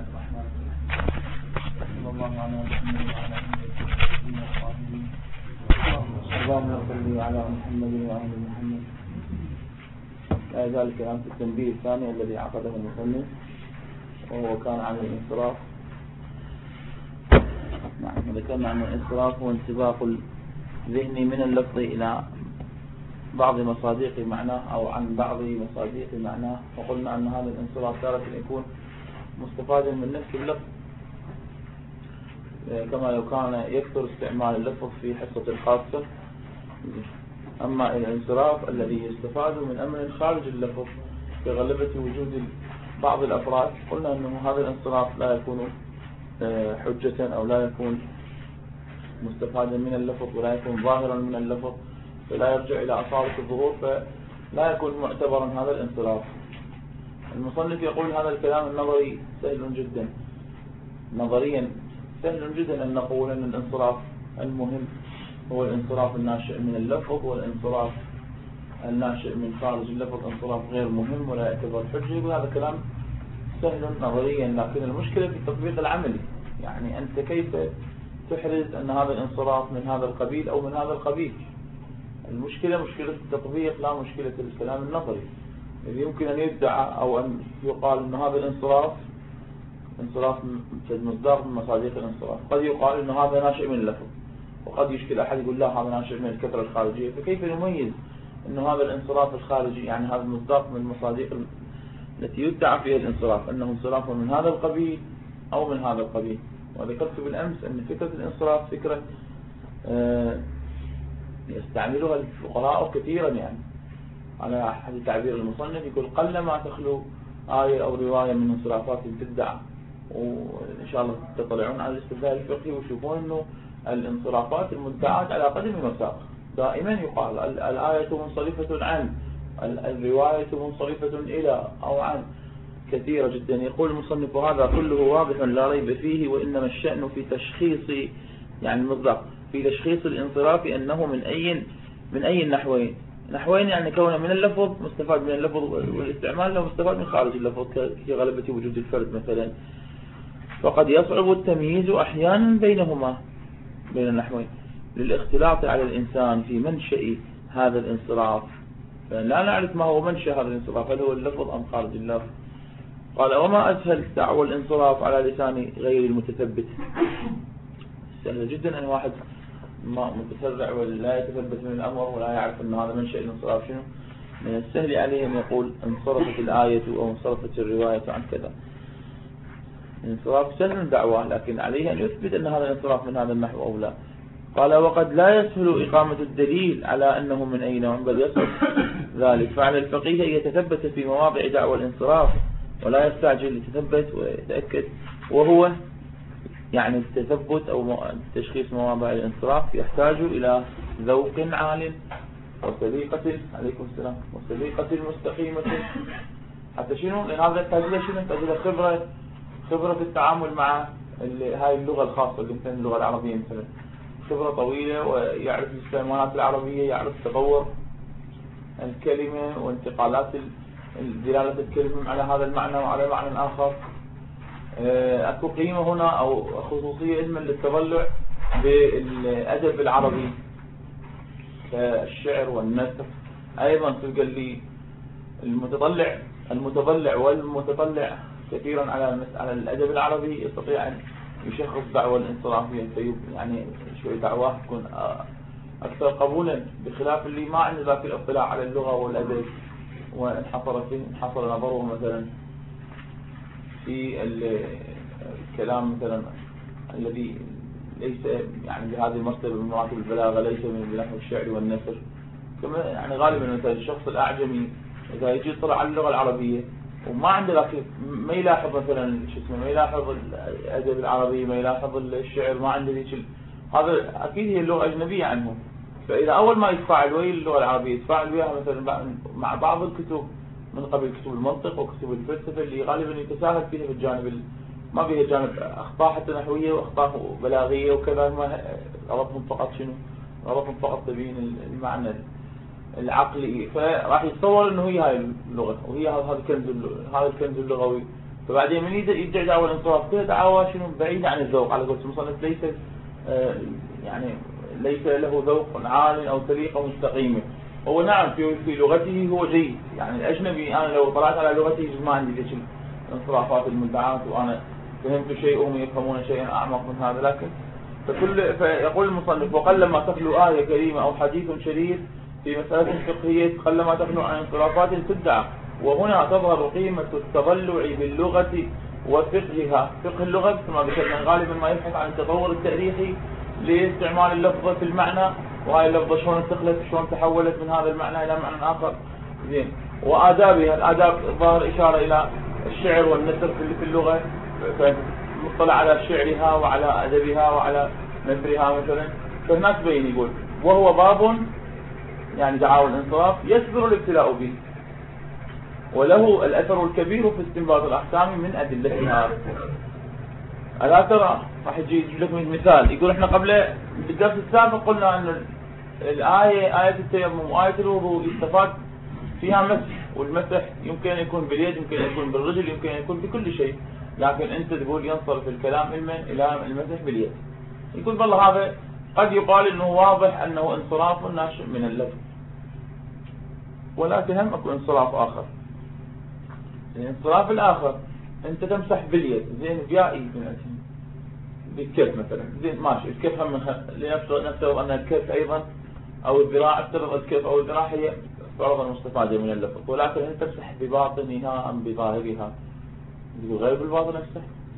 الرحمن الرحيم. صلى الله على محمد وعلى آله وصحبه اللهم صل على محمد وعلى محمد. لا يزال الكلام في التنبيه الثاني الذي عقده المصنف، وهو كان عن الانصراف. ذكرنا عن الانصراف هو انسباق الذهن من اللفظ إلى بعض مصادق معناه أو عن بعض مصادق معناه، وقلنا أن هذا الانصراف تارة يكون مستفادا من نفس اللفظ، كما لو كان يكثر استعمال اللفظ في حصة الخاصة. أما الانصراف الذي يستفاد من أمر خارج اللفظ كغلبة وجود بعض الأفراد، قلنا أنه هذا الانصراف لا يكون حجة أو لا يكون مستفادا من اللفظ ولا يكون ظاهرا من اللفظ، فلا يرجع إلى أصالة الظهور، فلا يكون معتبرا هذا الانصراف. المصنف يقول هذا الكلام النظري سهل جدا، نظريا سهل جدا أن نقول أن الانصراف المهم هو الانصراف الناشئ من اللفظ، والانصراف الناشئ من خارج اللفظ انصراف غير مهم ولا يعتبر حجة. هذا كلام سهل نظريا، لكن المشكلة في التطبيق العملي. يعني أنت كيف تحرز أن هذا الانصراف من هذا القبيل أو من هذا القبيل؟ المشكلة مشكلة التطبيق، لا مشكلة الكلام النظري. إذ يمكن أن يدعى أو أن يقال أن هذا الانصراف مصداق من مصادق الانصراف، قد يقال أن هذا ناشئ من اللفظ، وقد يشكل أحد يقول لا هذا ناشئ من الكثرة الخارجية. فكيف نميز أن هذا الانصراف الخارجي، يعني هذا المصداق من المصادق التي يدعى فيها الانصراف أنه انصراف من هذا القبيل أو من هذا القبيل؟ وذكرت بالأمس أن فكرة الانصراف فكرة يستعملها الفقهاء كثيرا، يعني على أحد تعبير المصنف يقول قلما تخلو آية أو رواية من انصرافات تدعى. وإن شاء الله تطلعون على الاستدلال الفقهي وشوفون أنه الانصرافات المدعاة على قدم وساق دائما يقال الآية منصرفة عن، الرواية منصرفة إلى أو عن، كثيرة جدا. يقول المصنف هذا كله واضح لا ريب فيه، وإنما الشأن في تشخيص، يعني المصداق في تشخيص الانصراف أنه من أي نحوين، يعني كونه من اللفظ مستفاد من اللفظ والاستعمال له مستفاد من خارج اللفظ كغلبة وجود الفرد مثلا. فقد يصعب التمييز أحيانا بينهما بين النحوين للاختلاط على الإنسان في منشأ هذا الانصراف، فلا نعرف ما هو منشأ هذا الانصراف، هل هو اللفظ أم خارج اللفظ. قال وما أسهل دعوى الانصراف على لسان غير المتثبت. سهل جدا أن واحد متسرع ولا يتثبت من الأمر ولا يعرف أن هذا منشأ الانصراف شنو، من السهل عليه أن يقول انصرفت الآية أو انصرفت الرواية عن كذا. الانصراف سهل دعوة، لكن عليه أن يثبت أن هذا الانصراف من هذا النحو أو لا. قال وقد لا يسهل إقامة الدليل على أنه من أي نوع، بل يصعب ذلك، فعلى الفقيه أن يتثبت في مواضع دعوى الانصراف ولا يستعجل يتثبت ويتأكد. وهو يعني التثبت أو تشخيص مواضع الانصراف يحتاج إلى ذوق عال وسليقة، عليكم السلام، وسليقة مستقيمة. حتى شنو؟ لأن هذا يحتاج إلى شنو؟ يحتاج إلى خبرة في التعامل مع هاي اللغة الخاصة اللي مثل اللغة العربية مثلا، خبرة طويلة، ويعرف الاستعمالات العربية، يعرف تطور الكلمة وانتقالات دلالة الكلمة على هذا المعنى وعلى معنى آخر. أكو قيمة هنا أو خصوصية علما للتضلع بالأدب العربي كالشعر والنثر. أيضا تلقى لي المتضلع والمتطلع كثيرا على الأدب العربي يستطيع أن يشخص دعوة الانصرافية، يعني شوي دعواه تكون أكثر قبولا، بخلاف اللي ما عنده ذاك الاطلاع على اللغة والأدب انحصر نظره مثلا في الكلام مثلا الذي ليس يعني بهذه المرتبة من مراتب البلاغة، ليس من نحو الشعر والنثر. كما يعني غالبا مثلا الشخص الأعجمي إذا يجي يطلع على اللغة العربية وما عنده ذاك، ما يلاحظ مثلا ما يلاحظ الأدب العربي، ما يلاحظ الشعر، ما عنده ذيك هذا أكيد هي اللغة أجنبية عنه. فإذا أول ما يتفاعل ويا اللغة العربية يتفاعل وياها مثلا مع بعض الكتب من قبل كتب المنطق وكتب الفلسفة اللي غالبا يتساهل فيها بالجانب ما فيها جانب أخطاء حتى نحوية وأخطاء بلاغية وكذا، ما غلطهم فقط شنو، غلطهم فقط تبين المعنى العقلي، فراح يتصور انه هي هاي اللغة وهي هذا الكنز اللغوي فبعدين من يرجع دعوى الانصراف كده دعوى شنو بعيد عن الذوق، على قول المصنف ليس يعني ليس له ذوق عال أو سليقة مستقيمة. هو نعم في لغته هو جيد، يعني الأجنبي أنا لو طلعت على لغته ما عندي ذيك الانصرافات المدعاة وأنا فهمت شيء وهم يفهمون شيئا أعمق من هذا. لكن فيقول المصنف وقلما تخلو آية كريمة أو حديث شريف في مسألة فقهية قلما تخلو عن انصرافات تدعى، وهنا تظهر قيمة التضلع باللغة وفقهها. فقه اللغة كما ذكرنا غالبا ما يبحث عن التطور التاريخي لاستعمال اللفظة في المعنى، وهي اللفظة شلون استخلت شلون تحولت من هذا المعنى إلى معنى آخر. زين، وآدابها، الآداب ظهر إشارة إلى الشعر والنثر في اللغة، فمطلع على شعرها وعلى أدبها وعلى نثرها مثلا. فهناك بين يقول وهو باب يعني دعاوى الانصراف يسبر الابتلاء به، وله الأثر الكبير في استنباط الأحكام من أدلتها. ألا ترى راح يجيب لكم مثال، يقول احنا قبل بالدرس السابق قلنا أن الآية آية التيمم وآية الوضوء يستفاد فيها مسح، والمسح يمكن أن يكون باليد، يمكن أن يكون بالرجل، يمكن أن يكون بكل شيء، لكن أنت تقول ينصرف الكلام إلى المسح باليد. يقول والله هذا قد يقال أنه واضح أنه انصراف ناشئ من اللفظ، ولكن هم أكو انصراف آخر. الانصراف الآخر أنت تمسح باليد، زين بيائي بالكف مثلا، زين ماشي الكف هم نفترض أن الكف أيضا أو الذراع، افترض الكف أو الذراع هي فرضا مستفادة من اللفظ، ولكن أنت تمسح بباطنها أم بظاهرها. يقول غير بالباطن امسح،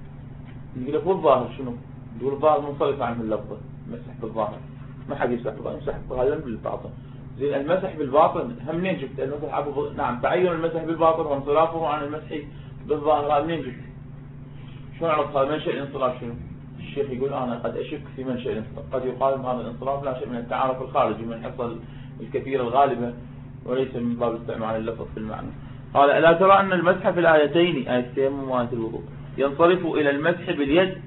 يقول لك والظاهر شنو؟ يقول الظاهر منصرف عن اللفظة، مسح بالظاهر ما حد يمسح بالظاهر، يمسح غالبا بالباطن. زين المسح بالباطن هم منين جبت؟ المسح نعم تعين المسح بالباطن وانصرافه عن المسح بالظاهر منين جبت؟ شلون عرفت هذا منشأ الانصراف شنو؟ الشيخ يقول أنا قد أشك في منشأ الانصراف، قد يقال هذا الانصراف لا شيء من التعارف الخارجي من الحصة الكثيرة الغالبة وليس من باب استعمال اللفظ في المعنى. قال ألا ترى أن المسح في الآيتين آية التيمم وآية الوضوء ينصرف إلى المسح باليد،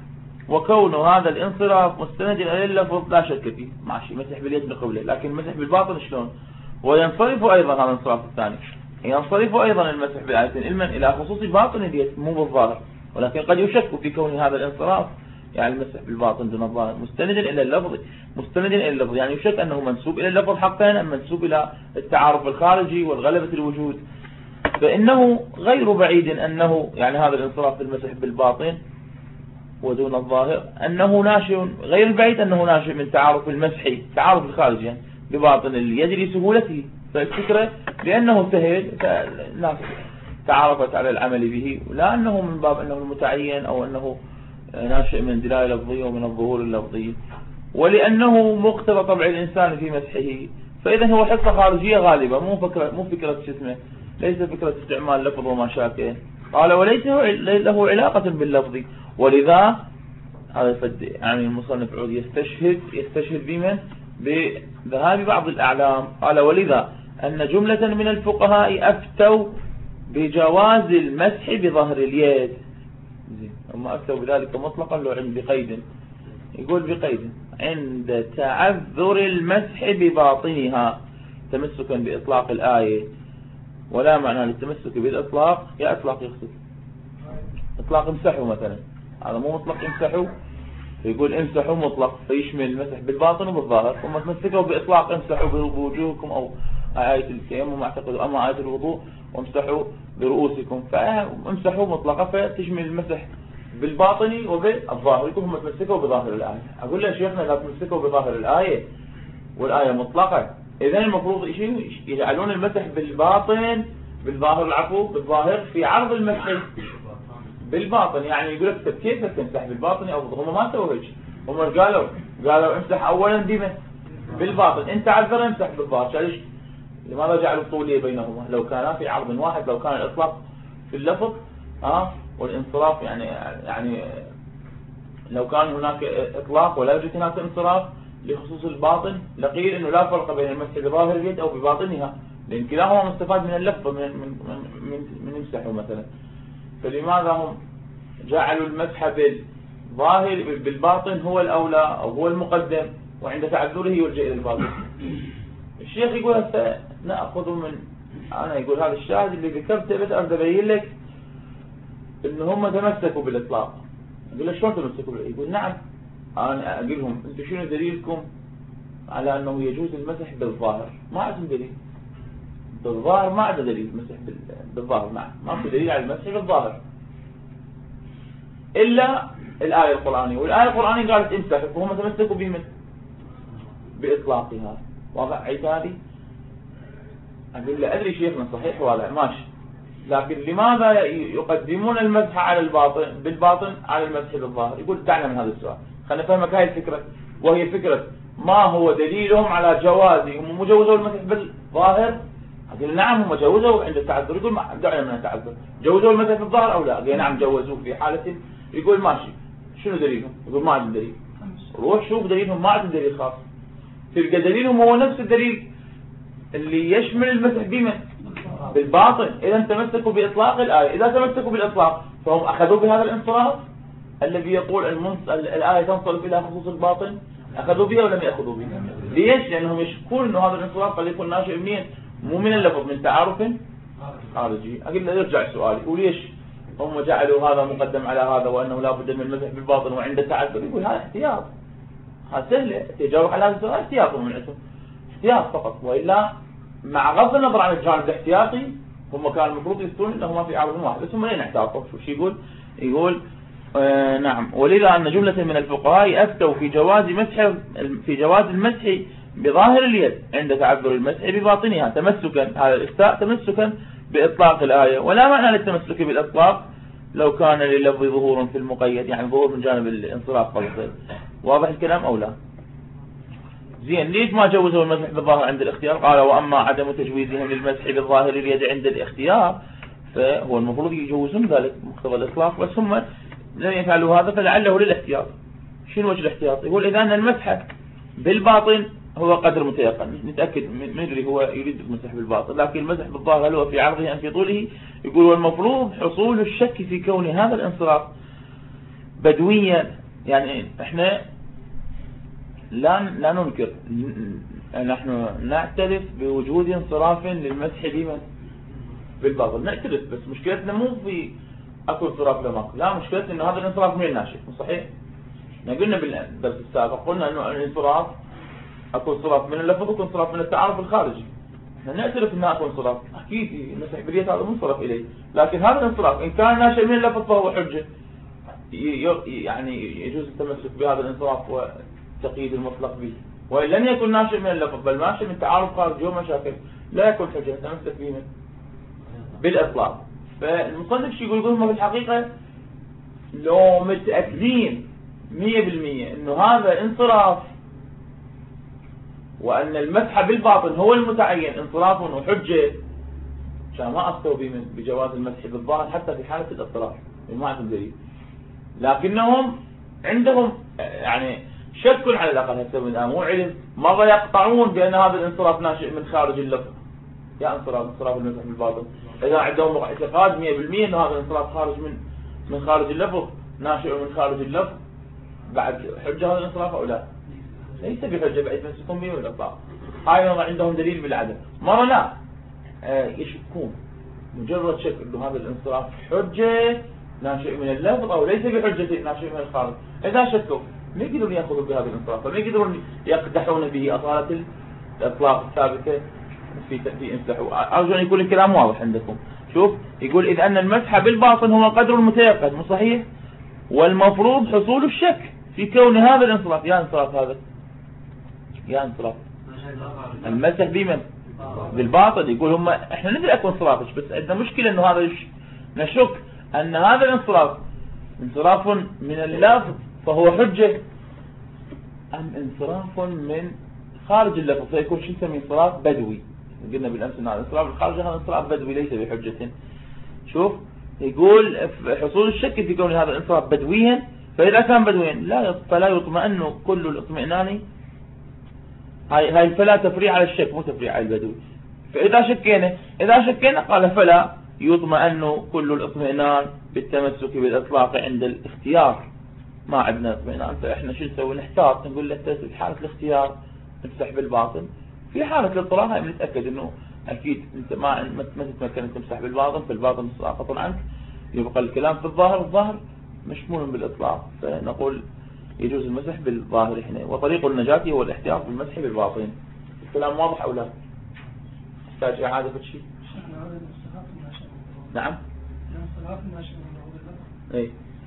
وكون هذا الانصراف مستند إلى اللفظ لا شك فيه، ماشي مسح باليد بقوله، لكن المسح بالباطن شلون؟ وينصرف أيضا هذا الانصراف الثاني، ينصرف أيضا المسح بالآيتين علما إلى خصوص باطن اليد مو بالظاهر، ولكن قد يشك في كون هذا الانصراف يعني المسح بالباطن دون الظاهر مستند إلى اللفظ، مستند إلى اللفظ يعني يشك أنه منسوب إلى اللفظ حقا أم منسوب إلى التعارف الخارجي والغلبة الوجود. فإنه غير بعيد أنه يعني هذا الانصراف في المسح بالباطن ودون الظاهر أنه ناشئ، غير البعيد أنه ناشئ من تعارف المسح، تعارف الخارجي يعني بباطن اليد لسهولته، فالفكرة لأنه سهل فالناس تعارفت على العمل به، لا أنه من باب أنه المتعين أو أنه ناشئ من دلالة لفظية ومن الظهور اللفظي، ولأنه مقتضى طبع الإنسان في مسحه. فإذا هو حصة خارجية غالبة، مو فكرة شو اسمه، ليس فكرة استعمال لفظ وما شابه. قال وليس له علاقة باللفظ، ولذا هذا يعني المصنف عود يستشهد بمن؟ بذهاب بعض الأعلام. قال ولذا أن جملة من الفقهاء أفتوا بجواز المسح بظهر اليد، هم أفتوا بذلك مطلقا لو عند بقيد، يقول بقيد عند تعذر المسح بباطنها تمسكا بإطلاق الآية، ولا معنى للتمسك بالإطلاق، يا إطلاق يقصد إطلاق امسحوا مثلا، هذا مو مطلق امسحوا، يقول امسحوا مطلق فيشمل المسح بالباطن وبالظاهر، ثم تمسكوا بإطلاق امسحوا بوجوهكم أو آية التيمم اعتقدوا، أما آية الوضوء وامسحوا برؤوسكم، فامسحوا مطلقة فتشمل المسح بالباطن وبالظاهر، يقول هم تمسكوا بظاهر الآية. أقول له شيخنا لا تمسكوا بظاهر الآية والآية مطلقة، إذا المفروض يجعلون المسح بالباطن بالظاهر، العفو بالظاهر في عرض المسح بالباطن، يعني يقول لك كيف تمسح بالباطن أو هم ما سووا هيك، هم قالوا امسح أولا ديما بالباطن، انت عذر امسح بالظاهر، لماذا جعلوا الطولية بينهما؟ لو كان في عرض واحد، لو كان الإطلاق في اللفظ والانصراف يعني لو كان هناك إطلاق ولا يوجد هناك انصراف لخصوص الباطن لقيل انه لا فرق بين المسح بظاهر اليد او بباطنها، لان كلاهما مستفاد من اللفظ من يمسحوا مثلا. فلماذا هم جعلوا المسح بالظاهر بالباطن هو الاولى او هو المقدم، وعند تعذره يرجع الى الباطن؟ الشيخ يقول هسه ناخذ من انا يقول هذا الشاهد اللي ذكرته بس اريد ابين لك إن هم تمسكوا بالإطلاق. أقول له شلون تمسكوا بالإطلاق؟ يقول نعم. أنا أقول لهم أنتم شنو دليلكم على أنه يجوز المسح بالظاهر؟ ما عندهم دليل بالظاهر، ما عنده دليل المسح بالظاهر. نعم، ما في دليل على المسح بالظاهر إلا الآية القرآنية، والآية القرآنية قالت امسح، فهم تمسكوا بمن؟ بإطلاقها. واضح عتالي؟ أقول له أدري شيخنا صحيح واضح ماشي، لكن لماذا يقدمون المسح على الباطن بالباطن على المسح بالظاهر؟ يقول دعنا من هذا السؤال، خلينا نفهمك هاي الفكرة، وهي فكرة ما هو دليلهم على جوازه. هم جوزوا المسح بالظاهر؟ أقول نعم هم جوزوا عند التعذر. يقول دعنا من التعذر، جوزوا المسح بالظاهر أو لا؟ أقول نعم جوزوه في حالة. يقول ماشي، شنو دليلهم؟ يقول ما عندهم دليل. روح شوف دليلهم، ما عندهم دليل خاص. تلقى دليلهم هو نفس الدليل اللي يشمل المسح بمن؟ بالباطن. إذا تمسكوا بإطلاق الآية. إذا تمسكوا بالإطلاق فهم أخذوا بهذا الانصراف الذي يقول الآية تنصرف إلى خصوص الباطن. أخذوا بها ولم يأخذوا بها. ليش؟ لأنهم يشكون أنه هذا الانصراف قد يكون ناشئ منين؟ مو من اللفظ، من تعارف خارجي. أقول له يرجع السؤال، وليش هم جعلوا هذا مقدم على هذا وأنه لا بد من المسح بالباطن وعند تعذر؟ يقول هذا احتياط، هذا سهل تجاوب على هذا السؤال، احتياط من عندهم، احتياط فقط. وإلا مع غض النظر عن الجانب الاحتياطي هم كان المفروض يفتون انه ما في عارض واحد، بس هم لين احتاطوا. شو يقول نعم، ولذا ان جملة من الفقهاء افتوا في جواز المسح بظاهر اليد عند تعذر المسح بباطنها تمسكا، هذا الافتاء تمسكا باطلاق الآية، ولا معنى للتمسك بالاطلاق لو كان لللفظ ظهور في المقيد، يعني ظهور من جانب الانصراف قصدي. واضح الكلام او لا؟ زين، ليش ما جوزوا المسح بالظاهر عند الاختيار؟ قال واما عدم تجويزهم للمسح بالظاهر اليد عند الاختيار فهو المفروض يجوزون ذلك مقتضى الاطلاق، بس هم لم يفعلوا هذا فلعله للاحتياط. شنو وجه الاحتياط؟ يقول اذا ان المسح بالباطن هو قدر متيقن، نتاكد ندري هو يريد المسح بالباطن، لكن المسح بالظاهر هل هو في عرضه ام في طوله؟ يقول والمفروض حصول الشك في كون هذا الانصراف بدويا. يعني احنا لا ننكر، نحن نعترف بوجود انصراف للمسح بالباطن، نعترف، بس مشكلتنا مو في اكو انصراف ولا ماكو، لا، مشكلتنا انه هذا الانصراف من الناشئ، مو صحيح؟ قلنا بالدرس السابق قلنا انه الانصراف اكو انصراف من اللفظ واكو انصراف من التعارف الخارجي. احنا نعترف ان اكو انصراف، اكيد المسح باليد هذا منصرف اليه، لكن هذا الانصراف ان كان ناشئ من اللفظ فهو حجه، يعني يجوز التمسك بهذا الانصراف وتقييد المطلق به، وإن لم يكن ناشئ من اللفظ بل ناشئ من تعارف خارجي ومشاكل لا يكون حجة تمسك به بالإطلاق. فالمصنف شو يقول؟ هم في الحقيقة لو متأكدين 100% انه هذا انصراف وأن المسح بالباطن هو المتعين انصراف وحجة، عشان ما أفتوا بجواز المسح بالظاهر حتى في حالة الاضطرار، ما عندهم دليل، لكنهم عندهم يعني شك على الأقل، هسه مو علم، مرة يقطعون بأن هذا الانصراف ناشئ من خارج اللفظ، يا انصراف المسح بالباطن، إذا عندهم اعتقاد 100% أن هذا الانصراف خارج من خارج اللفظ، ناشئ من خارج اللفظ، بعد حجة هذا الانصراف أو لا؟ ليس بحجة بعد يمسكون به والإطلاق. هاي عندهم دليل بالعدم، مرة لا، يشكون، مجرد شك انه هذا الانصراف حجة ناشئ من اللفظ او ليس بحجة ناشئ من الخارج. اذا شكوا ما يقدرون ياخذوا بهذا الانصراف، فما يقدرون يقدحون به اصالة الاطلاق الثابتة في امسحوا. ارجو ان يكون الكلام واضح عندكم. شوف يقول اذ ان المسح بالباطن هو قدر المتيقن، مو صحيح؟ والمفروض حصول الشك في كون هذا الانصراف، يا انصراف هذا يا انصراف المسح بمن؟ بالباطل. يقول هم احنا ندري اكو انصراف، بس عندنا مشكلة انه هذا نشك ان هذا الانصراف انصراف من اللفظ فهو حجة ام انصراف من خارج اللفظ فيكون شو نسميه انصراف بدوي. قلنا بالامس ان الانصراف الخارجي هذا انصراف بدوي ليس بحجة. شوف يقول حصول الشك في كون هذا الانصراف بدويا، فاذا كان بدويا فلا يطمئن كل الاطمئنان، هاي فلا تفريع على الشك مو تفريع على البدوي. إذا شكينا قال فلا يطمئن كل الاطمئنان بالتمسك بالإطلاق عند الاختيار. ما عندنا اطمئنان فإحنا شو نسوي؟ نحتاط، نقول له في حالة الاختيار نمسح بالباطن، في حالة الاضطرار هاي بنتأكد إنه أكيد أنت ما تتمكن أن تمسح بالباطن، فالباطن ساقط عنك، يبقى الكلام في الظاهر مشمول بالإطلاق، فنقول يجوز المسح بالظاهر هنا. وطريق النجاة هو الاحتياط بالمسح بالباطن. الكلام واضح أو لا؟ تحتاج إعادة في شيء؟ نعم. ايه.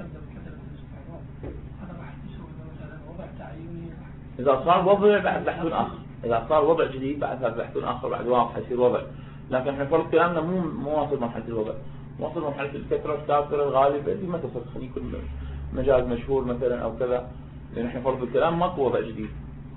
إذا صار وضع بعد بحث آخر، إذا صار وضع جديد بعد بحث آخر بعد واضح يصير وضع، لكن احنا فرض كلامنا مو واصل مرحلة الوضع، واصل مرحلة الكثرة الكافرة الغالبة اللي ما تصل يكون مجاز مشهور مثلا أو كذا، لأن احنا فرض الكلام ماكو وضع جديد.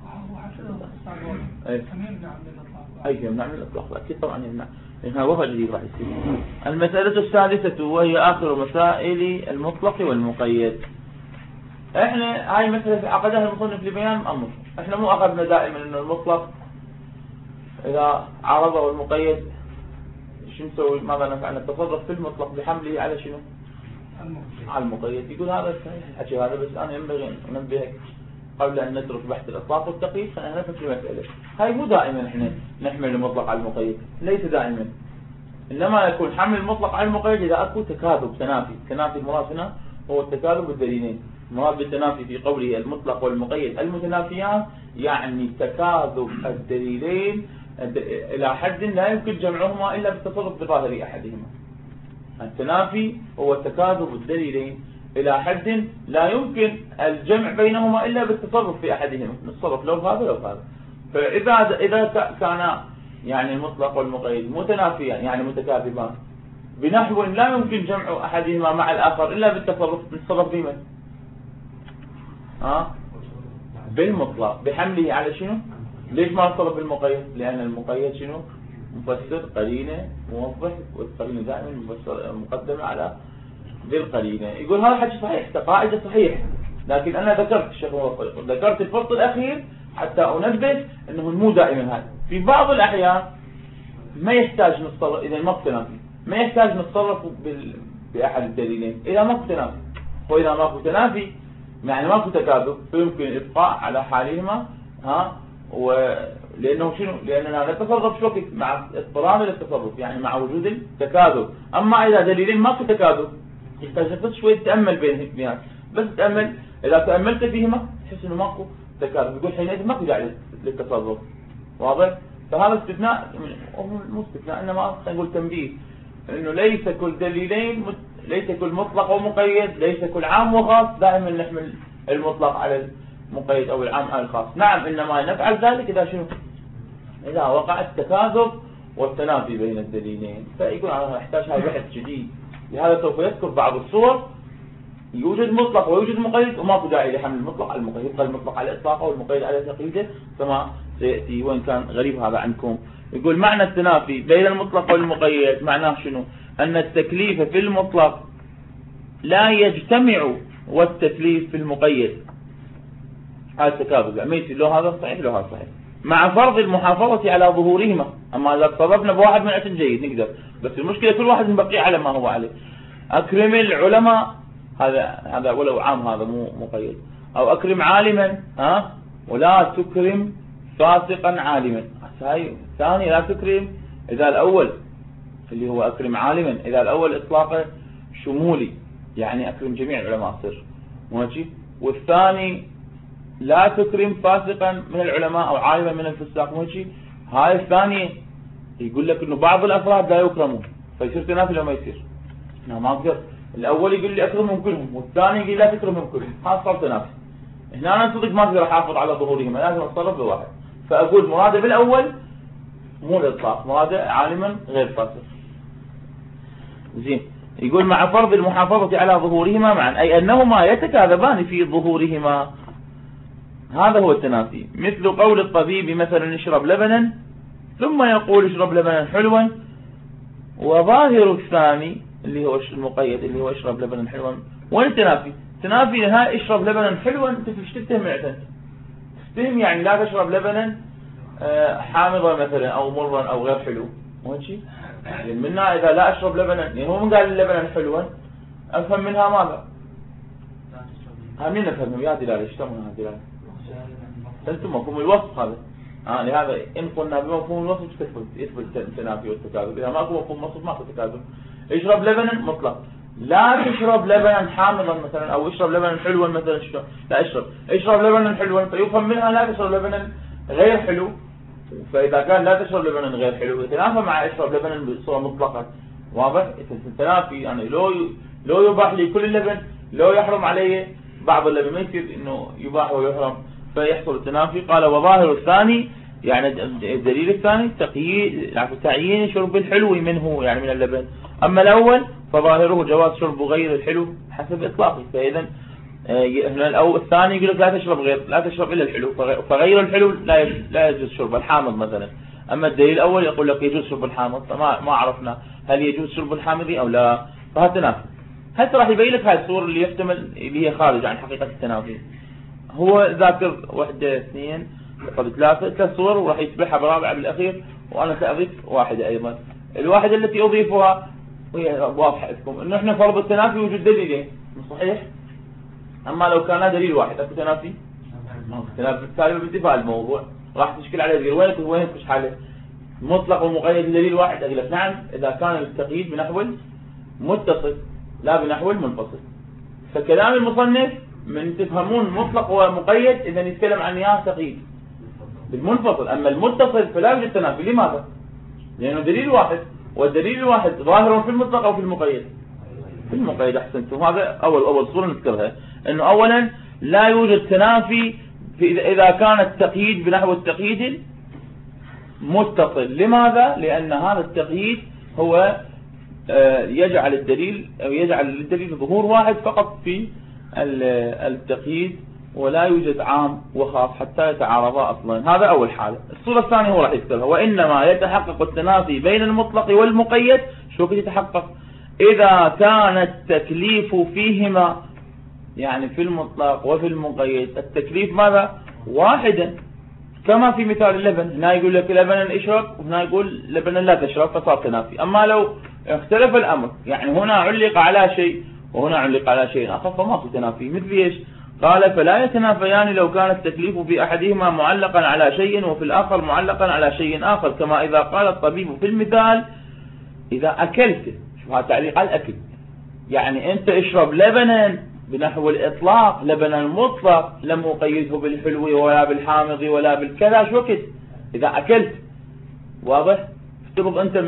أي يمنع من الإطلاق أكيد طبعا يمنع، لأنها وضع جديد راح يصير. المسألة السادسة وهي آخر مسائل المطلق والمقيد. احنا هاي مسألة عقدها المصنف لبيان أمر، احنا مو أخذنا دائما إنه المطلق إذا عرضه المقيد شو نسوي؟ ماذا نفعل؟ نتصرف في المطلق بحمله على شنو؟ على المقيد. يقول هذا صحيح الحكي هذا، بس أنا ينبغي أن أنبهك قبل أن نترك بحث الإطلاق والتقييد خلينا نفهم المسألة. هاي مو دائما احنا نحمل المطلق على المقيد، ليس دائما، إنما يكون حمل المطلق على المقيد إذا أكو تكاذب تنافي. تنافي المراد هنا هو التكاذب بالدليلين. المراد بالتنافي في قوله المطلق والمقيد المتنافيان يعني تكاذب الدليلين إلى حد لا يمكن جمعهما إلا بالتصرف بظاهر أحدهما. التنافي هو تكاذب الدليلين إلى حد لا يمكن الجمع بينهما إلا بالتصرف في أحدهما، نتصرف لو هذا لو هذا. فإذا كان يعني المطلق والمقيد متنافيان يعني متكاذبان بنحو لا يمكن جمع أحدهما مع الآخر إلا بالتصرف، نتصرف بمن؟ بالمطلق بحمله على شنو؟ ليش ما نتصرف بالمقيد؟ لأن المقيد شنو؟ مفسر قرينة موضح، والقرينة دائما مقدمة على ذي القرينة. يقول هذا حكي صحيح، قاعدة صحيح، لكن أنا ذكرت الشيخ موفق ذكرت الفرق الأخير حتى أنبه أنه مو دائما هذا. في بعض الأحيان ما يحتاج نتصرف إذا ما اقتنافي، ما يحتاج نتصرف بأحد الدليلين إذا ما اقتنافي، وإذا ما اقتنافي تنافي يعني ماكو تكاذب فيمكن الإبقاء على حالهما. ولأنه شنو؟ لأننا نتصرف شو مع اضطرار للتصرف يعني مع وجود التكاذب. أما إذا دليلين ماكو تكاذب يحتاج شوية تأمل بينهم، بس تأمل، إذا تأملت فيهما تحس إنه ماكو تكاذب، يقول حينئذ ماكو داعي للتصرف. واضح؟ فهذا استثناء، مو استثناء إنما خلينا نقول تنبيه، إنه ليس كل دليلين، ليس كل مطلق ومقيد، ليس كل عام وخاص دائما نحمل المطلق على المقيد أو العام على الخاص. نعم، إنما نفعل ذلك إذا شنو؟ إذا وقع التكاذب والتنافي بين الدليلين. فيقول أنا أحتاج هاي بحث جديد، لهذا سوف يذكر بعض الصور يوجد مطلق ويوجد مقيد وما داعي لحمل المطلق على المقيد، يبقى المطلق على إطلاقه والمقيد على تقييده كما سيأتي، وإن كان غريب هذا عنكم. يقول معنى التنافي بين المطلق والمقيد معناه شنو؟ أن التكليف في المطلق لا يجتمع والتكليف في المقيد. هذا التكاذب ما يصير له هذا صحيح له هذا صحيح، مع فرض المحافظة على ظهورهما. أما إذا تصرفنا بواحد من عشان جيد نقدر، بس المشكلة كل واحد نبقي على ما هو عليه. أكرم العلماء، هذا ولو عام، هذا مو مقيد. أو أكرم عالما ولا تكرم فاسقا عالما. هاي الثاني لا تكرم، إذا الأول اللي هو أكرم عالما إذا الأول إطلاقه شمولي يعني أكرم جميع العلماء صر ماشي، والثاني لا تكرم فاسقا من العلماء أو عالما من الفساق ماشي. هاي الثانية يقول لك إنه بعض الأفراد لا يكرمون، فيصير تنافي لو ما يصير. أنا ما أقدر الأول يقول لي أكرمهم كلهم والثاني يقول لا تكرمهم كلهم، هذا صار تنافي. هنا أنا صدق ما أقدر أحافظ على ظهورهم، لازم أتصرف بواحد. فأقول مراده بالأول مو الإطلاق، مراده عالما غير فاسق. زين، يقول مع فرض المحافظة على ظهورهما معا، أي أنهما يتكاذبان في ظهورهما. هذا هو التنافي. مثل قول الطبيب مثلا اشرب لبنا ثم يقول اشرب لبنا حلوا، وظاهر الثاني اللي هو المقيد اللي هو اشرب لبنا حلوا. وين التنافي؟ تنافي هاي اشرب لبنا حلوا، انت فيش تتهم معتنت تتهم يعني لا تشرب لبنا حامضا مثلا او مرا او غير حلو ماشي. منها اذا لا اشرب لبنا، يعني هو من قال اللبن حلوا افهم منها ماذا؟ همين نفهمه يا دلال ايش تسمونها دلال؟ انتم مفهوم الوصف هذا. لهذا ان قلنا بمفهوم الوصف يثبت التنافي والتكاذب، اذا ما اكو مفهوم الوصف ماكو تكاذب. اشرب لبنا مطلق، لا تشرب لبنا حامضا مثلا، أو اشرب لبنا حلوا مثلا، لا اشرب لبنا حلوا، فيفهم منها لا تشرب لبنا غير حلو. فإذا كان لا تشرب لبنا غير حلو يتنافى مع اشرب لبنا بصورة مطلقة. واضح؟ التنافي يعني لو يباح لي كل اللبن، لو يحرم علي بعض اللبن، ما يصير انه يباح ويحرم، فيحصل التنافي. قال وظاهر الثاني، يعني الدليل الثاني تعيين شرب الحلو منه، يعني من اللبن. أما الأول فظاهره جواز شرب غير الحلو حسب إطلاقه. فإذا هنا الثاني يقول لك لا تشرب إلا الحلو، فغير الحلو لا يجوز شرب الحامض مثلا. أما الدليل الأول يقول لك يجوز شرب الحامض، فما عرفنا هل يجوز شرب الحامض أو لا، فهذا تنافي. هسه راح يبين لك هاي الصور اللي يحتمل اللي هي خارج عن حقيقة التنافي. هو ذاكر 1 2 3 صور، وراح يتبعها برابع بالأخير، وأنا سأضيف واحدة أيضا. الواحدة التي أضيفها وهي واضحة لكم، إنه إحنا فرض التنافي وجود دليلين، صحيح؟ أما لو كان دليل واحد أكو تنافي؟ تنافي بالتالي بانتفاء الموضوع راح تشكل عليه دليل. وين يخش حاله؟ مطلق ومقيد بدليل واحد. أقول لك نعم إذا كان التقييد بنحو متصل لا بنحو منفصل. فكلام المصنف من تفهمون مطلق ومقيد إذا يتكلم عن إياه تقييد بالمنفصل. أما المتصل فلا يوجد تنافي. لماذا؟ لأنه دليل واحد، والدليل الواحد ظاهر في المطلق أو في المقيد؟ في المقيد. أحسنتم. هذا أول صورة نذكرها، أنه أولا لا يوجد تنافي إذا كان التقييد بنحو التقييد متصل. لماذا؟ لأن هذا التقييد هو يجعل للدليل ظهور واحد فقط في التقييد، ولا يوجد عام وخاص حتى يتعارضا أصلا. هذا أول حالة. الصورة الثانية هو راح يذكرها، وإنما يتحقق التنافي بين المطلق والمقيد. شو كده يتحقق؟ إذا كان التكليف فيهما، يعني في المطلق وفي المقيد التكليف ماذا؟ واحدا، كما في مثال اللبن. هنا يقول لك لبنا اشرب، وهنا يقول لبنا لا تشرب، فصار تنافي. أما لو اختلف الأمر، يعني هنا علق على شيء وهنا علق على شيء آخر، فما في تنافي. مثل ايش؟ قال فلا يتنافيان لو كان التكليف في أحدهما معلقا على شيء وفي الآخر معلقا على شيء آخر، كما إذا قال الطبيب في المثال إذا أكلت. شو هذا تعليق على الأكل، يعني أنت اشرب لبنا بنحو الإطلاق، لبنا المطلق لم أقيده بالحلو ولا بالحامض ولا بالكذا. شو كده؟ إذا أكلت. واضح؟ افترض أنت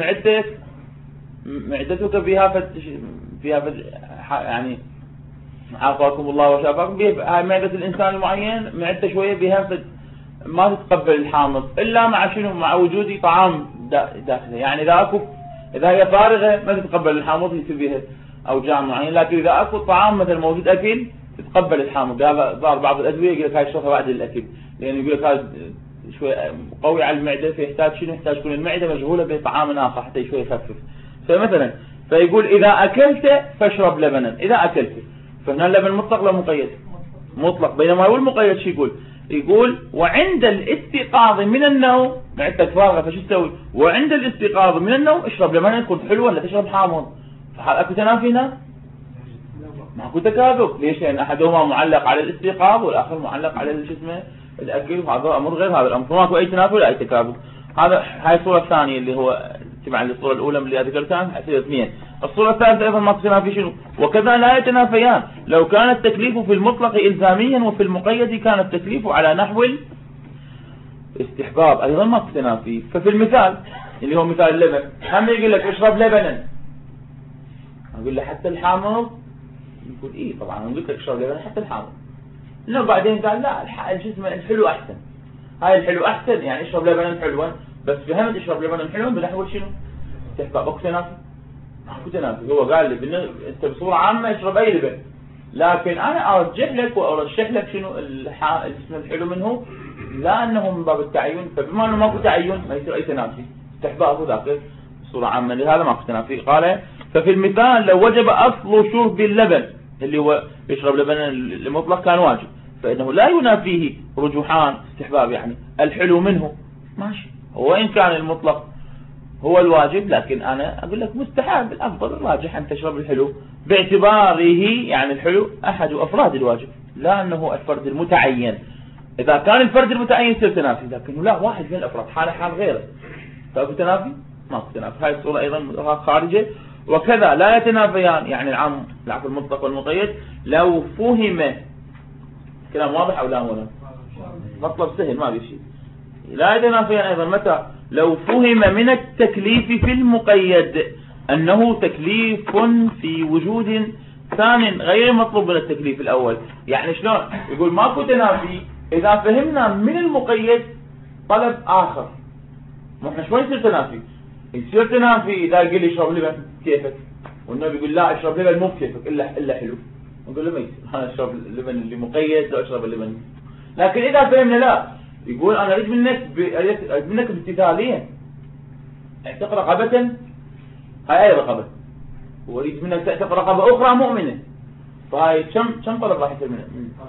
معدتك فيها يعني عافاكم الله وشافاكم، هاي معدة الإنسان المعين معدته شوية بها ما تتقبل الحامض إلا مع شنو؟ مع وجود طعام داخله. يعني إذا هي فارغة ما تتقبل الحامض، يصير بها أوجاع معين. لكن إذا أكو طعام مثل موجود أكل تتقبل الحامض. هذا ظهر بعض الأدوية يقول لك هاي اشربها بعد الأكل، لأن يقول لك هذا شوي قوي على المعدة، فيحتاج شنو؟ يحتاج تكون المعدة مشغولة بطعام آخر حتى شوي يخفف. فمثلا فيقول إذا أكلت فاشرب لبنا. إذا أكلت، فهنا اللبن مطلق لا مقيد؟ مطلق. بينما هو المقيد شو يقول وعند الاستيقاظ من النوم، معدتك فارغة فشو تسوي؟ وعند الاستيقاظ من النوم اشرب لبنا يكون حلو ولا تشرب حامض. فهل أكو تنافي هنا؟ ماكو تكاذب. ليش؟ لأن أحدهما معلق على الاستيقاظ والآخر معلق على الأكل، وهذا أمر غير هذا الأمر، فماكو أي تنافي ولا أي تكاذب. هاي الصورة الثانية اللي هو تبع للصورة الأولى اللي ذكرتها حسيت 2. الصورة الثالثة أيضا ما تنافي شنو؟ وكذا لا يتنافيان لو كان التكليف في المطلق إلزاميا وفي المقيد كان التكليف على نحو الاستحباب، أيضا ما تنافي. ففي المثال اللي هو مثال اللبن، هم يقول لك اشرب لبنا، أقول له حتى الحامض، يقول إيه طبعا أقول لك اشرب لبنا حتى الحامض. إنه بعدين قال لا الحلو أحسن، هاي الحلو أحسن، يعني اشرب لبنا حلوا، بس فهمت اشرب لبنا حلوا بنحو شنو؟ استحباب. أكو تنافي؟ ماكو تنافي. هو قال لي انت بصورة عامة اشرب اي لبن، لكن انا ارجح لك وارشح لك شنو الاسم الحلو منه، لا انه من باب التعين. فبما انه ماكو تعين ما يصير اي تنافي، استحباب ذاك بصورة عامة، لهذا ماكو تنافي. قال ففي المثال لو وجب اصل شرب اللبن اللي هو يشرب لبن المطلق كان واجب، فانه لا ينافيه رجحان استحباب، يعني الحلو منه ماشي، وإن كان المطلق هو الواجب، لكن أنا أقول لك مستحب، الأفضل الراجح أن تشرب الحلو باعتباره يعني الحلو أحد أفراد الواجب، لا أنه الفرد المتعين. إذا كان الفرد المتعين يصير تنافي، لكنه لا واحد من الأفراد حال غيره، فأبو تنافي ما أبو تنافي. هاي الصورة أيضا خارجة. وكذا لا يتنافيان، يعني العام المطلق والمقيد لو فهم. كلام واضح أو لا ولا مطلب سهل ما في شيء. لا يتنافيان أيضا متى؟ لو فهم من التكليف في المقيد أنه تكليف في وجود ثاني غير مطلوب من التكليف الأول. يعني شلون؟ يقول ماكو تنافي إذا فهمنا من المقيد طلب آخر. ما احنا شوي يصير تنافي؟ يصير تنافي إذا قل لي اشرب لبن كيفك، والنبي يقول لا اشرب لبن مو بكيفك إلا حلو، نقول له ما يصير، أنا اشرب اللبن اللي مقيد لا اشرب اللبن. لكن إذا فهمنا لا، يقول أنا أريد منك امتثاليا، اعتق رقبة، هاي أي رقبة، وأريد منك تعتق رقبة أخرى مؤمنة، فهاي كم طلب راح يصير منه؟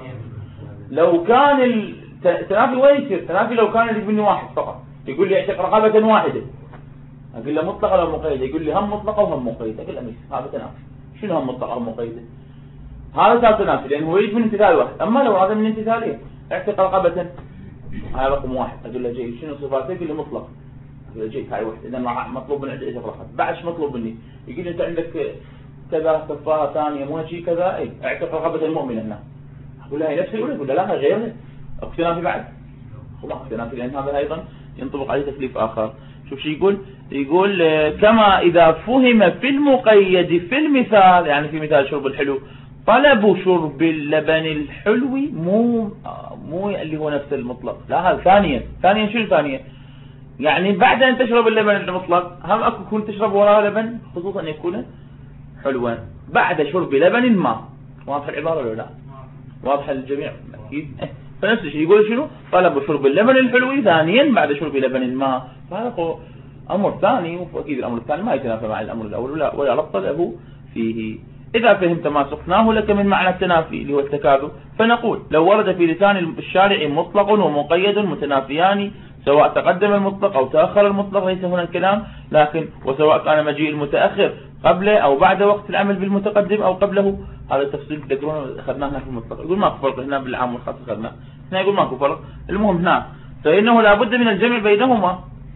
لو كان التنافي وين يصير؟ تنافي لو كان يريد مني واحد فقط، يقول لي اعتق رقبة واحدة، أقول له مطلقة ولا مقيدة؟ يقول لي هم مطلقة وهم مقيدة، أقول له ميس هذا تنافي. شنو هم مطلقة وهم مقيدة؟ هذا صار تنافي لأنه هو يريد من امتثال واحد. أما لو هذا من امتثالين، اعتق رقبة، هاي رقم واحد، أقول له جيد، شنو صفاته؟ يقول لي مطلق، أقول له جيد هاي واحد، إذا مطلوب من عندي اعتق رقبة. بعد ايش مطلوب مني؟ يقول لي أنت عندك كذا كفارة ثانية مو شيء كذا، أي اعتق رقبة المؤمنة هنا. أقول له هي نفس الأولى، يقول له لا غيرها، أكو تنافي بعد، خلاص تنافي، لأن هذا أيضا ينطبق عليه تكليف آخر. شوف شو يقول كما إذا فهم في المقيد في المثال، يعني في مثال شرب الحلو، طلب شرب اللبن الحلو مو اللي هو نفس المطلق، لا هذا ثانيا شو ثانيا؟ يعني بعد أن تشرب اللبن المطلق هم أكو يكون تشرب وراء لبن، خصوصا أن يكون حلوا بعد شرب لبن ما. واضح العبارة ولا لا؟ واضح للجميع أكيد. فنفس الشيء يقول شنو؟ طلب شرب اللبن الحلو ثانيا بعد شرب لبن الماء، فهذا هو أمر ثاني، وأكيد الأمر الثاني ما يتنافى مع الأمر الأول ولا ربط له فيه. إذا فهمت ما سقناه لك من معنى التنافي اللي هو التكاذب، فنقول لو ورد في لسان الشارع مطلق ومقيد متنافيان، سواء تقدم المطلق أو تأخر المطلق ليس هنا الكلام، لكن وسواء كان مجيء المتأخر قبله أو بعد وقت العمل بالمتقدم أو قبله. هذا التفصيل تذكرون أخذناه هنا في المطلق. يقول ماكو فرق هنا بالعام والخاص أخذناه هنا، يقول ماكو فرق. المهم هنا فإنه لابد من الجمع بينهما،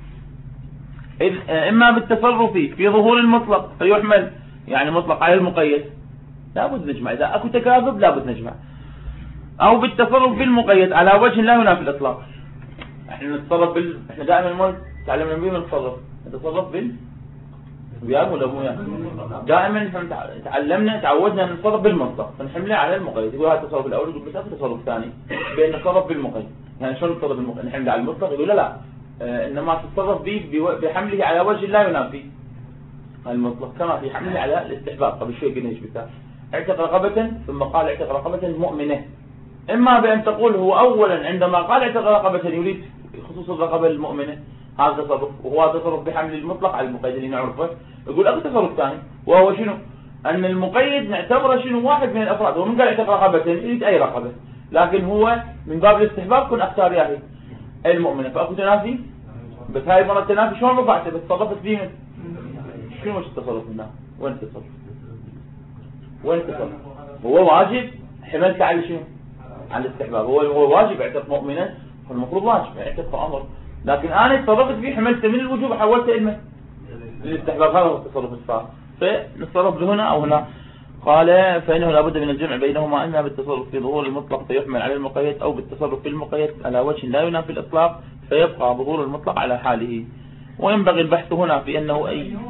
إما بالتصرف في ظهور المطلق فيحمل يعني مطلق على المقيد، لابد نجمع. إذا أكو تكاذب لابد نجمع، أو بالتصرف بالمقيد على وجه لا ينافي الإطلاق. احنا نتصرف احنا دائما تعلمنا بيه نتصرف، نتصرف وياه ولا مو وياه؟ دائما تعلمنا تعودنا نتصرف بالمطلق فنحمله على المقيد. يقول هذا التصرف الاول، يقول بس هذا تصرف ثاني بين نتصرف بالمقيد. يعني شلون نتصرف بالمقيد؟ نحمله على المطلق، يقول لا انما تتصرف به بحمله على وجه لا ينافي المطلق، كما في حمله على الاستحباب. قبل شوي قلنا ايش مثال؟ اعتق رقبة ثم قال اعتق رقبة مؤمنة. اما بان تقول هو اولا عندما قال اعتق رقبة يريد خصوص الرقبة المؤمنة، هذا تصرف، وهو تصرف بحمل المطلق على المقيد اللي نعرفه. يقول اكو تصرف ثاني وهو شنو؟ ان المقيد نعتبره شنو؟ واحد من الافراد، هو من قال اعتق رقبة يريد اي رقبة، لكن هو من باب الاستحباب كن اختار ياهي المؤمنة. فاكو تنافي، بس هاي مرة التنافي شلون رفعته؟ بس تصرفت فيه شنو مش التصرف هنا؟ وين التصرف؟ وين التصرف؟ هو واجب حملت على شنو؟ على الاستحباب. هو واجب اعتق مؤمنا، فالمفروض واجب اعتق امر، لكن انا تصرفت فيه حملته من الوجوب وحولته الى الاستحباب. هذا هو التصرف الصحيح. فنتصرف هنا او هنا. قال فانه لابد من الجمع بينهما، اما بالتصرف في ظهور المطلق فيحمل على المقيد، او بالتصرف في المقيد على وجه لا ينافي الاطلاق فيبقى ظهور المطلق على حاله. وينبغي البحث هنا في انه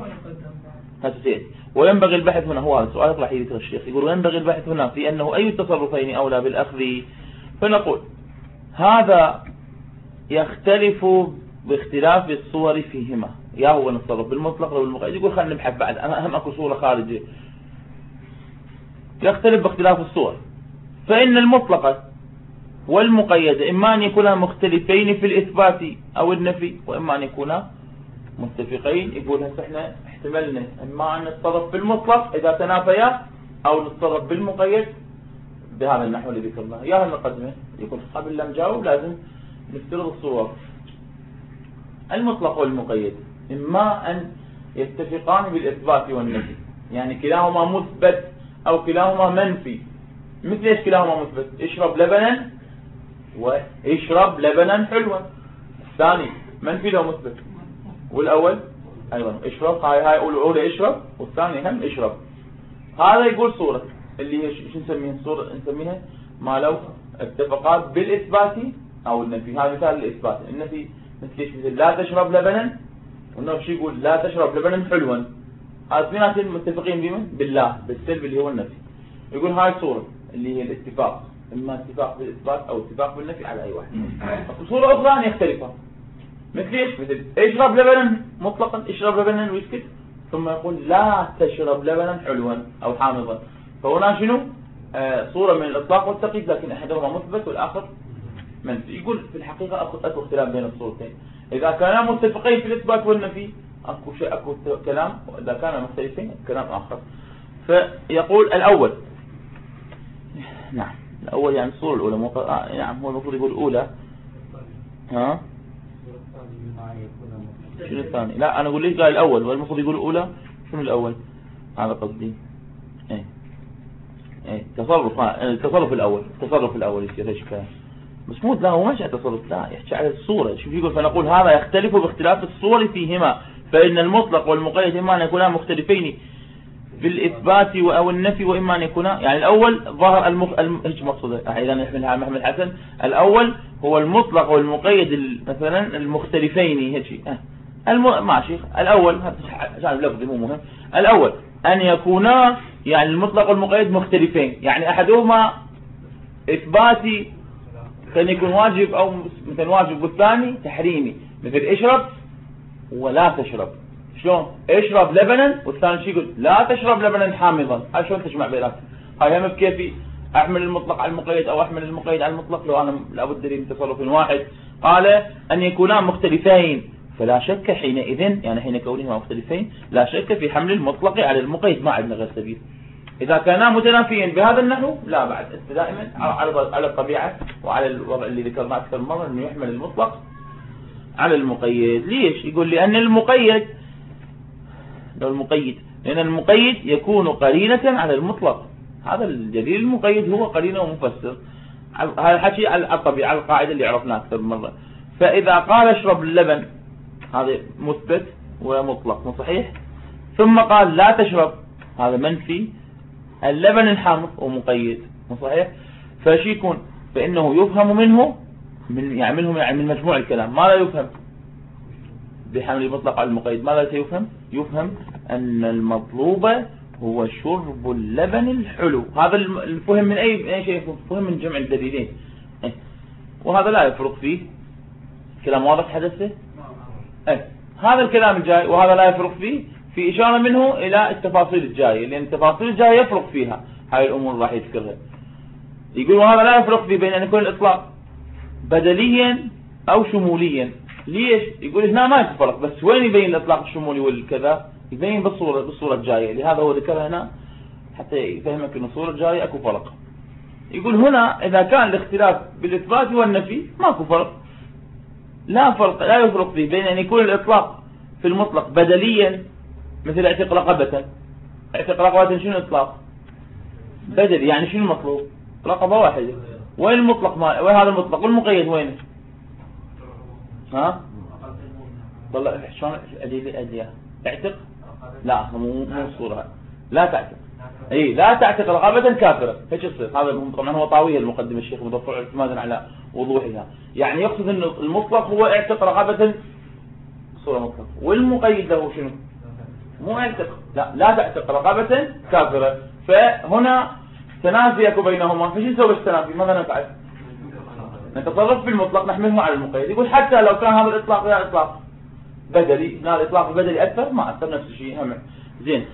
وينبغي البحث هنا، هو هذا السؤال يطرح يذكر الشيخ، يقول وينبغي البحث هنا في انه اي التصرفين اولى بالاخذ. فنقول هذا يختلف باختلاف الصور فيهما، يا هو نتصرف بالمطلق او بالمقيد. يقول خلينا نبحث بعد، اهم اكو صورة خارجية يختلف باختلاف الصور. فإن المطلقة والمقيد إما أن يكونا مختلفين في الإثبات أو النفي، وإما أن يكونا متفقين. يقول هسه احنا احتملنا إما أن نتصرف بالمطلق إذا تنافيا، أو نتصرف بالمقيد بهذا النحو اللي ذكرناه. يا المقدمة يقول قبل لا نجاوب لازم نفترض الصور. المطلق والمقيد إما أن يتفقان بالإثبات والنفي، يعني كلاهما مثبت أو كلاهما منفي. مثل إيش كلاهما مثبت؟ اشرب لبنا واشرب لبنا حلوا. الثاني منفي لو مثبت، والأول أيضا اشرب، هاي الأولى اشرب والثانية هم اشرب. هذا يقول صورة اللي هي شو نسميها الصورة، نسميها ما لو اتفقات بالإثبات أو النفي. هذا مثال الإثبات. النفي مثل لا تشرب لبنا، والنفي يقول لا تشرب لبنا حلوا. هذا اثنيناتهم متفقين بمن؟ بالله، بالسلب اللي هو النفي. يقول هاي صورة اللي هي الاتفاق، إما اتفاق بالإثبات أو اتفاق بالنفي على أي واحد. صورة أخرى أن يختلفا، مثل ايش؟ مثل اشرب لبنا مطلقا، اشرب لبنا ويسكت، ثم يقول لا تشرب لبنا حلوا أو حامضا. فهنا شنو؟ صورة من الإطلاق والتقييد، لكن أحدهما مثبت والآخر منفي. يقول في الحقيقة أكو اختلاف بين الصورتين. إذا كانا متفقين في الإثبات والنفي أكو كلام، وإذا كانا مختلفين كلام آخر. فيقول الأول، نعم الأول يعني الصورة الأولى نعم هو المفروض يقول الأولى. ها شنو الثاني؟ لا أنا أقول ليش قال الأول والمفروض يقول الأولى. شنو الأول؟ هذا قصدي التصرف الأول يصير ايش كلام بس مو لا هو ماشي تصرف، لا يحكي على الصورة. شوف يقول فنقول هذا يختلف باختلاف الصور فيهما، فإن المطلق والمقيد إما أن يكونا مختلفين بالإثبات أو النفي، وإما أن يكونا يعني الأول ظهر هيك مقصوده إذا نحملها محمل حسن. الأول هو المطلق والمقيد مثلا المختلفين هيك ماشي. الأول هذا لفظي مو مهم. الأول أن يكونا يعني المطلق والمقيد مختلفين، يعني أحدهما إثباتي كان يكون واجب أو مثل واجب، والثاني تحريمي مثل اشرب ولا تشرب. شلون؟ اشرب لبنا والثاني شي يقول لا تشرب لبنا حامضا. هاي شلون تجمع بيناتهم؟ هاي هم بكيفي أحمل المطلق على المقيد أو أحمل المقيد على المطلق لو أنا لابد لي من تصرف واحد. قال أن يكونا مختلفين، فلا شك حينئذ يعني حين كونهما مختلفين لا شك في حمل المطلق على المقيد، ما عندنا غير سبيل. إذا كانا متنافيين بهذا النحو لا بعد دائما على الطبيعة وعلى الوضع اللي ذكرناه أكثر مرة أنه يحمل المطلق على المقيد. ليش؟ يقول لأن المقيد لأن المقيد يكون قرينة على المطلق. هذا الجديد المقيد هو قرينة ومفسر. هذا الحكي على الطبيعة، على القاعدة اللي عرفناها أكثر مرة. فإذا قال اشرب اللبن هذا مثبت ومطلق مو صحيح، ثم قال لا تشرب هذا منفي، اللبن الحامض ومقيد مو صحيح. فشي يكون فإنه يفهم منه من مجموع الكلام ما لا يفهم بحمل المطلق على المقيد. ماذا سيفهم؟ يفهم أن المطلوب هو شرب اللبن الحلو. هذا الفهم من أي شيء؟ فهم من جمع الدليلين، وهذا لا يفرق فيه. كلام واضح حدثه؟ هذا الكلام الجاي وهذا لا يفرق فيه، في إشارة منه إلى التفاصيل الجاية، لأن التفاصيل الجاية يفرق فيها هاي الأمور راح يذكرها. يقول وهذا لا يفرق فيه بين أن يكون الإطلاق بدليا أو شموليا. ليش؟ يقول هنا ما يفرق، بس وين يبين الإطلاق الشمولي والكذا؟ يبين بالصورة الجاية. لهذا هو ذكرها هنا حتى يفهمك أن الصورة الجاية أكو فرق. يقول هنا إذا كان الاختلاف بالإثبات والنفي ماكو فرق، لا يفرق فيه بين أن يكون الإطلاق في المطلق بدليا مثل اعتق رقبة. اعتق رقبة شنو إطلاق؟ بدلي، يعني شنو المطلوب؟ رقبة واحدة. وين المطلق وين هذا المطلق والمقيد وينه؟ ها؟ والله شلون أديها؟ اعتق؟ لا مو الصورة. لا تعتق. لا تعتق رقبة كافرة. ايش يصير؟ هذا طبعا هو طاوية المقدم الشيخ مدفع اعتمادا على وضوحها. يعني يقصد أن المطلق هو اعتق رقبة صورة مطلق، والمقيد له شنو؟ مو اعتق، لا تعتق رقبة كافرة. فهنا تنافي يكون بينهما. فشو نسوي التنافي؟ ماذا نفعل؟ نتصرف بالمطلق نحمله على المقيد. يقول حتى لو كان هذا الإطلاق يا إطلاق بدلي، لا الإطلاق البدلي أكثر ما أثر نفس الشيء هم. زين.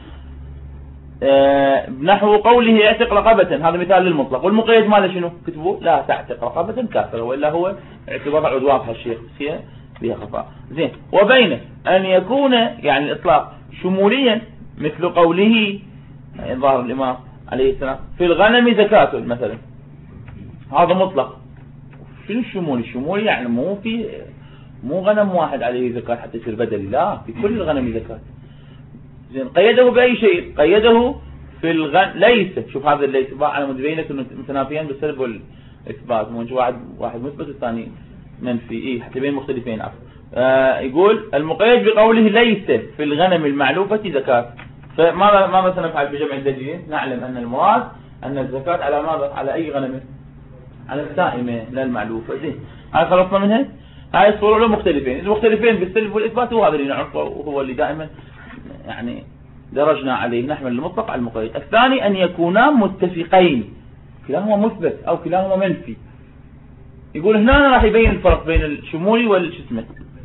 نحو قوله اعتق رقبة، هذا مثال للمطلق. والمقيد ماذا شنو كتبوا؟ لا تعتق رقبة كافرة، وإلا هو اعتبار عدوان هالشيخ فيها بها خفاء. زين. وبينه أن يكون يعني الإطلاق شموليا مثل قوله ظاهر الإمام عليه السلام في الغنم زكاة مثلا، هذا مطلق. شنو الشمولي؟ الشمولي يعني مو غنم واحد عليه زكاة حتى يصير بدلي، لا في كل الغنم زكاة. زين. قيده بأي شيء؟ قيده في ليس. شوف هذا ليس على متبينك انه متنافيين بالسلب والإثبات، مو واحد مثبت والثاني منفي، حتى بين مختلفين. يقول المقيد بقوله ليس في الغنم المعلوفة زكاة. فماذا سنفعل بجمع الدليل؟ نعلم أن المراد أن الزكاة على ماذا؟ على أي غنم؟ على السائمة لا المعلوفة. زين، هاي خلصنا منها. هاي الصورة مختلفين، المختلفين بالسلب والإثبات، وهذا اللي نعرفه وهو اللي دائما يعني درجنا عليه، نحمل المطلق على المقيد. الثاني أن يكونا متفقين، كلاهما مثبت أو كلاهما منفي. يقول هنا راح يبين الفرق بين الشمولي والشسمة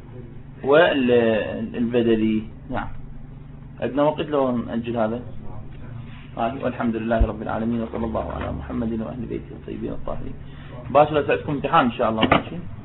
والبدلي. نعم. عندنا وقت لو نأجل هذا. والحمد لله رب العالمين، وصلى الله على محمد وأهل بيته الطيبين الطاهرين. باشر سأعطيكم امتحان إن شاء الله. ماشي.